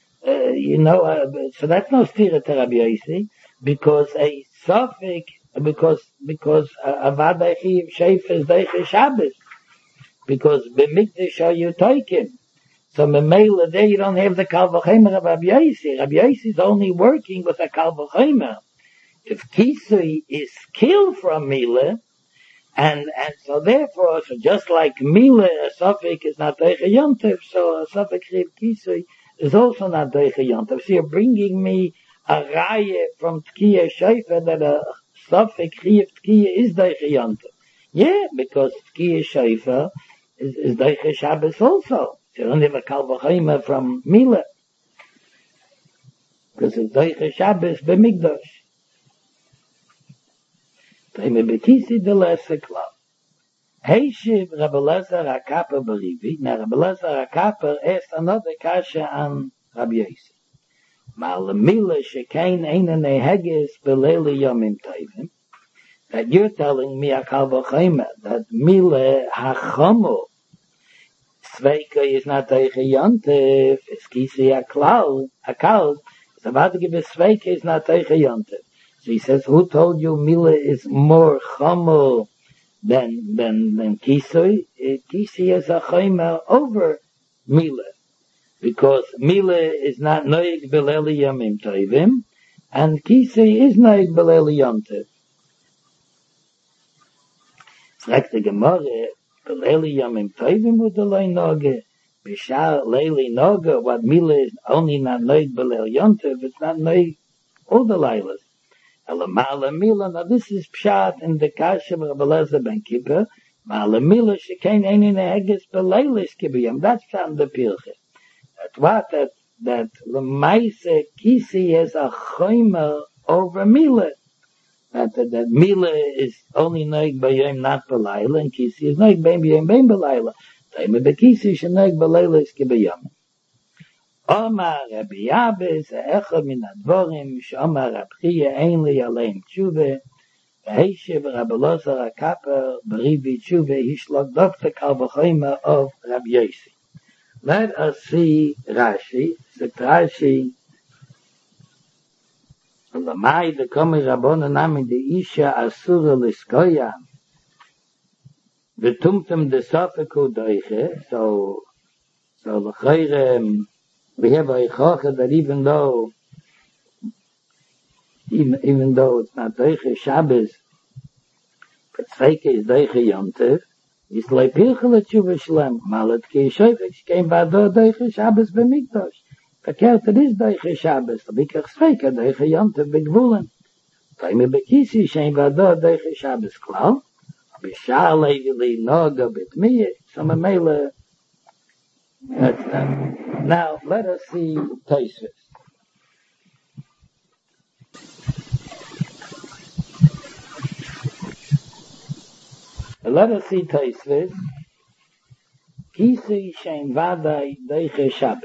So that's no stira to Rabbi Yossi, because a Sofik, because Avada Chiyiv Shayfa is Deiche Shabbos, because B'mikdash are you taking. So Memela there you don't have the Kal V'chomer of Rabbi Yossi. Rabbi Yossi is only working with a Kal V'chomer. If Kisui is killed from Mila, and so therefore, so just like Mila, a Sofik is not Deiche Yontev, so a Sofik Chiyiv Kisui is also not Deiche Yontev. So you're bringing me a raya from Tkiya Shayfa that a Sofik Chiyiv Tkiya is Deiche Yontev. Yeah, because Tkiya Shayfa is Deiche Shabbos also. So you don't have a Kal V'chomer from Mila, because it's Deiche Shabbos b'migdosh. Taime betisi de lesser club. Heishiv Rabbi Lezer HaKaper Berivi. Now Rabbi Lezer HaKaper asked another kasha on Rabbi Yossi. Mal Mila shekein eine neheges beleli yomim tovim. That you're telling me a Kal V'chomer that Mila hachomo Sveika is not Deiche Yontev, it's Kisi HaKal, it's about to give a Sveika is not Deiche Yontev. So he says, who told you Mila is more chomo than Kisui? Kisi is a chomer over Mila, because Mila is not noig beleli yomim tovim, and Kisi is noig beleli yontev. It's like the Gemara, beleli yomim tovim udaloi noge, b'shar leili noge, what Mila is only not noig beleli yontev, it's not noig all the leilas. Mala Mila, now this is pshat in the kasha of Rabbi Lezer ben Kippur. Mala Mila shekein einin neheges beleilis kibiyam. That's from the Pilche. That Lemaise Kisi is a chomer over Mila. That Mila is only noig bayom not belayla, and Kisi is noig bayom belayla. Taime bekisi sheneg beleilis kibiyam. Omar Rabbi Yabes, echad min advorim, shomar Rabchia ein li alein tshuve, Heishev Rabbi Lozer HaKaper, Berivi Tshuve, Hishlok Dr. Kal V'choyma of Rabbi Yossi. Let us see Rashi. Rashi, Lamai the Komi Rabbona Nami the Isha Asura Liskoya V'tumtum de Sofeku Doiche. So L'chayre we have a Chocha that even though it's not Doiche Shabbos, but Tzveike is Doiche Yontev, is Leipilchel Tshuva Shlem Malet Ki Shofek came Vado Doiche Shabbos B'Mikdash. Verkehrt is Doiche Shabbos, Bikach Tzveike Doiche Yontev B'Gvulen. Taime Bekisi Shein Vado Doiche Shabbos Klal, B'Shar Levi Noga B'Tmiyah, so Mamela. That's that. Now let us see Tosfos. Let us see Tosfos. Kisi Shein Vadai Doiche Shabbos.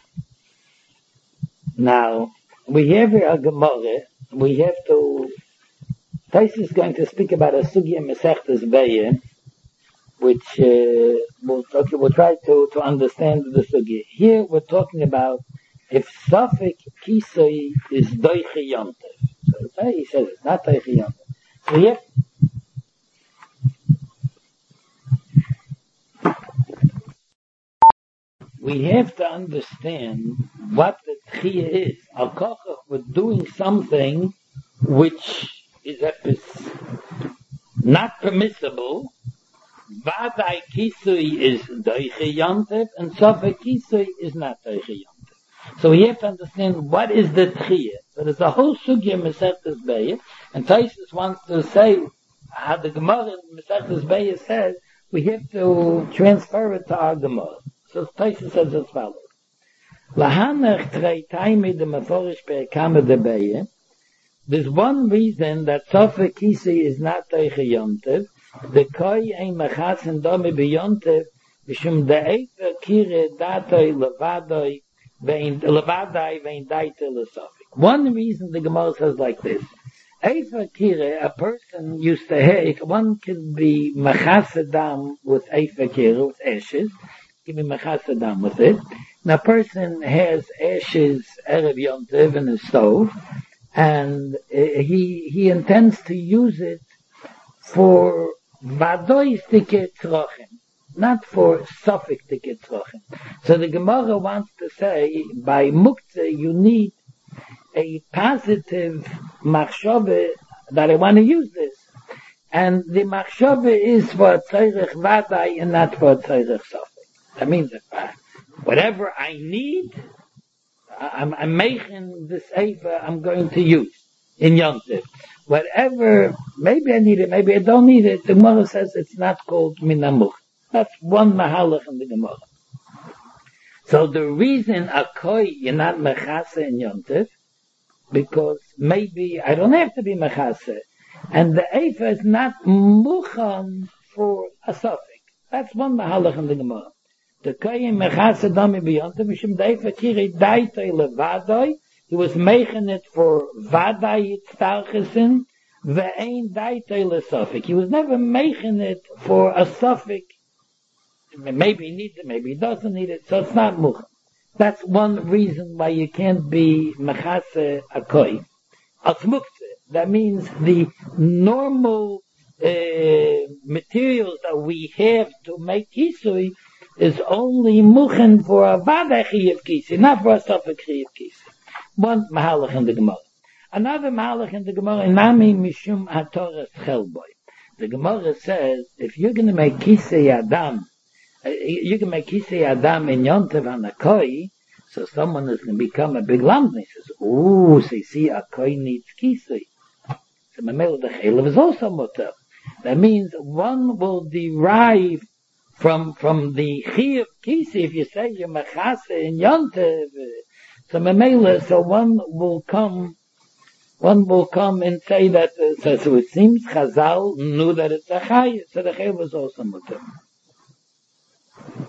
Now we have a Gemara. We have to. Tosfos is going to speak about a sugya Masechtas Be'eh, which we'll try to understand the sugya. Here we're talking about if Safek Kisei is Doiche Yontev. So he says it's not Doiche Yontev. So here we have to understand what the Tchiyah is. Al-Kochach, we're doing something which is not permissible. Vadai Kisui is Doiche Yontev, and Sofek Kisui is not Doiche Yontev. So we have to understand what is the Tchiyah. So there's a whole sugya Masechtas Be'eh, and Tosfos wants to say how the Gemara in Masechtas Be'eh says we have to transfer it to our Gemara. So Tosfos says as follows: Lahanach trei taimi de meforish pe'ekama de Be'eh. There's one reason that Sofek Kisui is not Doiche Yontev. The koi ein machasen dome beyontev mishum de'efer kire datoi levadoi vein daite lesofik. One reason the Gemara says like this: Efer kire, a person used to have, one can be machasedam with Efer kire, with ashes, can be machasedam with it. Now a person has ashes erev yontev in the stove, and he intends to use it for Vadoi Stike Tzrochim, not for Sofik Stike Tzrochim. So the Gemara wants to say, by Muktzeh, you need a positive machshove that I want to use this. And the machshove is for Tzorech Vadai and not for Tzorech Sofik. That means that whatever I need, I'm making this Eifa I'm going to use in Yontif. Whatever, maybe I need it, maybe I don't need it, the Gemara says it's not called Minamuch. That's one mahalach in the Gemara. So the reason a koi you're not mechase in Yontif, because maybe I don't have to be mechase, and the Eifa is not muchan for a suffix. That's one mahalach in the Gemara. The koi mechase dami b'Yontif, mishum the Eifa kiri daitoi levadoi. He was making it for Vadai Yitztarchesin, Ve'ein Daitei L'Sofik. He was never making it for a Sofik. Maybe he needs it, maybe he doesn't need it, so it's not Mucha. That's one reason why you can't be Mechase Akoi. As Muktzeh, that means the normal materials that we have to make Kisui is only Muchen for a Vadai Chiyev Kisui, not for a Sofik Chiyev Kisui. One mahalach in the Gemara. Another mahalach in the Gemara, Nami Mishum HaTorah Chelboy. The Gemara says, if you're going to make Kisei Adam, you can make Kisei Adam in Yontev Hanakoi, so someone is going to become a big lamb. He says, ooh, so you see, a koi needs Kisei. So Mamela the Chelev is also mutter. That means one will derive from the Chi of Kisei, if you say you're Mechase in Yontev, so Mamela, so one will come and say that, so it seems Chazal knew that it's a Chai, so the Chai was also mutter.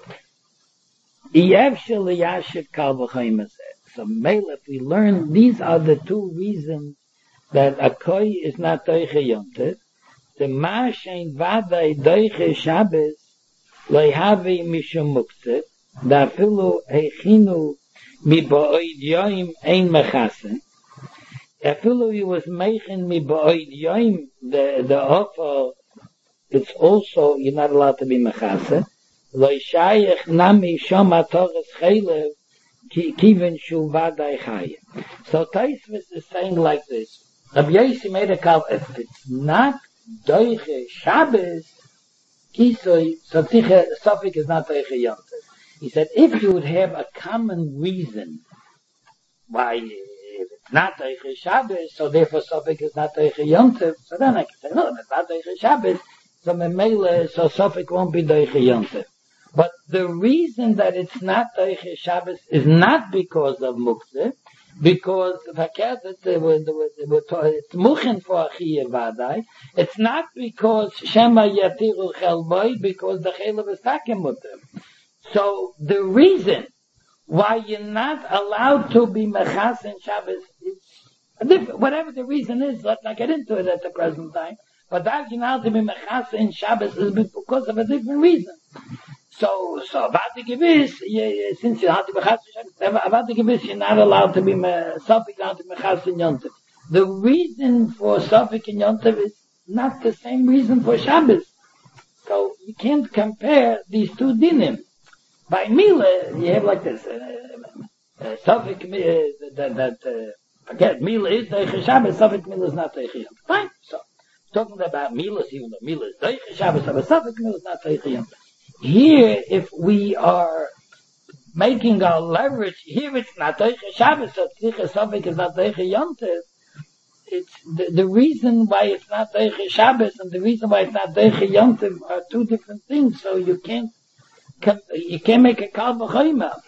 So, Mele, if we learn, these are the two reasons that a koi is not doiche yontif. The ma'ashein vadai doiche Shabbos loihavi mishum muktzeh. Da afilu heichinu mi ba'oid yoim ein mechasen. Afilu he was meichin mi ba'oid yoim, the offer, it's also, you're not allowed to be mechasen. Loishayich nami shom atores chaylev kiven shu vadai chayim. So Taisvis is saying like this. Rabbi Yossi made a call, if it's not doiche Shabbos, kisoi, so tiche, Sofik is not doiche yontif. He said, if you would have a common reason why if it's not doiche Shabbos, so therefore Sofik is not doiche yontif, so then I can say, no, if it's not doiche Shabbos, so memele, so Sofik won't be doiche yontif. But the reason that it's not doiche Shabbos is not because of muktzeh, because it's muchen for achiyah vadai. It's not because shema yatiru chelboi, because the chelav is takem mutem. So the reason why you're not allowed to be mechas in Shabbos is whatever the reason is. Let's not get into it at the present time. But that you're not allowed to be mechas in Shabbos is because of a different reason. So about the gewiss, since you have to be mechas in Shabbos, about the gewiss, you're not allowed to be Sofik, not to be mechas in Yontif. The reason for Sofik in Yontif is not the same reason for Shabbos. So you can't compare these two dinim. By Mila, you have like this, Sofik, forget, Mila is Deiche Shabbos, Sofik Mila is not Deiche Yontif. Fine, so, talking about Mila, even though Mila is Deiche Shabbos, Sofik Mila is not Deiche Yontif. Here, if we are making our leverage, here it's not Deiche Shabbos, so Tzicha Sofik is not Deiche Yontif. It's the reason why it's not Deiche Shabbos and the reason why it's not Deiche Yontif are two different things, so you can't make a kal v'choyma.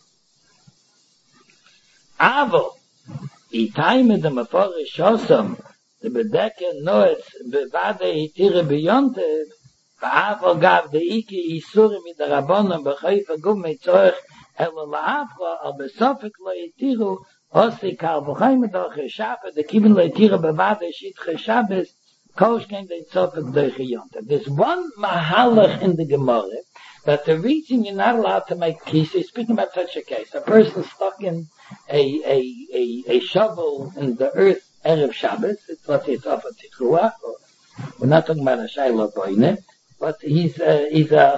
Avo, itaime de meforish osam, the bedeke noetz bevade hitire beyontev, v'avo gav de iki isurim in the rabbonim b'choyfa gumei tzorech elo la'afra, al besofik lo yitiru, osi kal v'choyma doche Shabbos, the kiven lo yitiru bevade shitche Shabbos, koshken de tzofik doche yontev. There's one mahalach in the Gemara, that the reason you're not allowed to make kisa is speaking about such a case. A person stuck in a shovel in the earth Erev Shabbos, let's say it's off a tikkua, we're not talking about a shayla boine, but he's a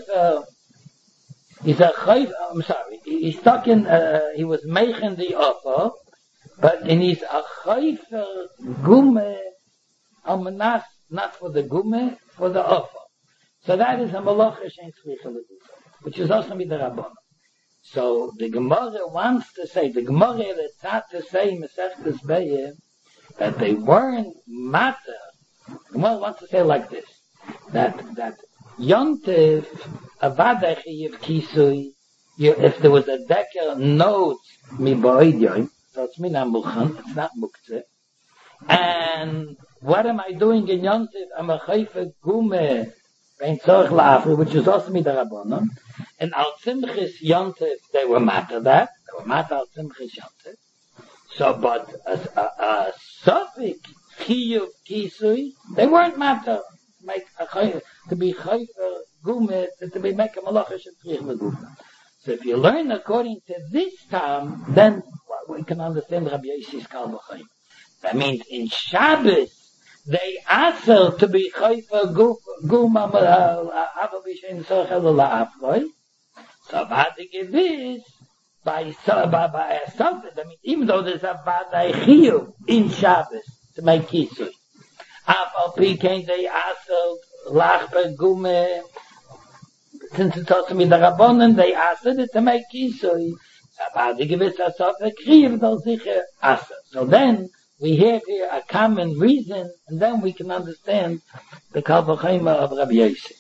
chayf, I'm sorry, he's stuck in, he was making the offer, and he's a chayf gume, almanas, not for the gume, for the offer. So that is a malacha shein tzricha l'gufa, which is also midrabanan. So the Gemara wants to say, the Gemara that's not to say Masechtas Be'eh, that they weren't matter. The Gemara wants to say like this, that Yontif avadei chiyav kisui, if there was a decker note mi ba'oid yoim, so it's mina muchan, it's not muktzeh. And what am I doing in Yontif? I'm a chayfa gume, which is also midrabanan, and al simchis yontif they were matter that they were matter al simchis yontif. So, but a Sofik chiyuv kisui they weren't matter make a to be chayfer gumet to be make a malacha shetrich legufa. So, if you learn according to this time, then we can understand Rabbi Yossi's kal v'choyma. That means in Shabbos they asked to be chayfa guma avabishin sochel la'afroi. So v'adik is by a something. I mean, even though there's a vadai chiyuv in Shabbos to make kisui, afal pikein they asked lachper gume. Since it's also with the rabbonen, they asked it to make kisui. So v'adik is a sofer kriyiv dal sicher asked. So then we have here a common reason, and then we can understand the kal v'choyma of Rabbi Yossi.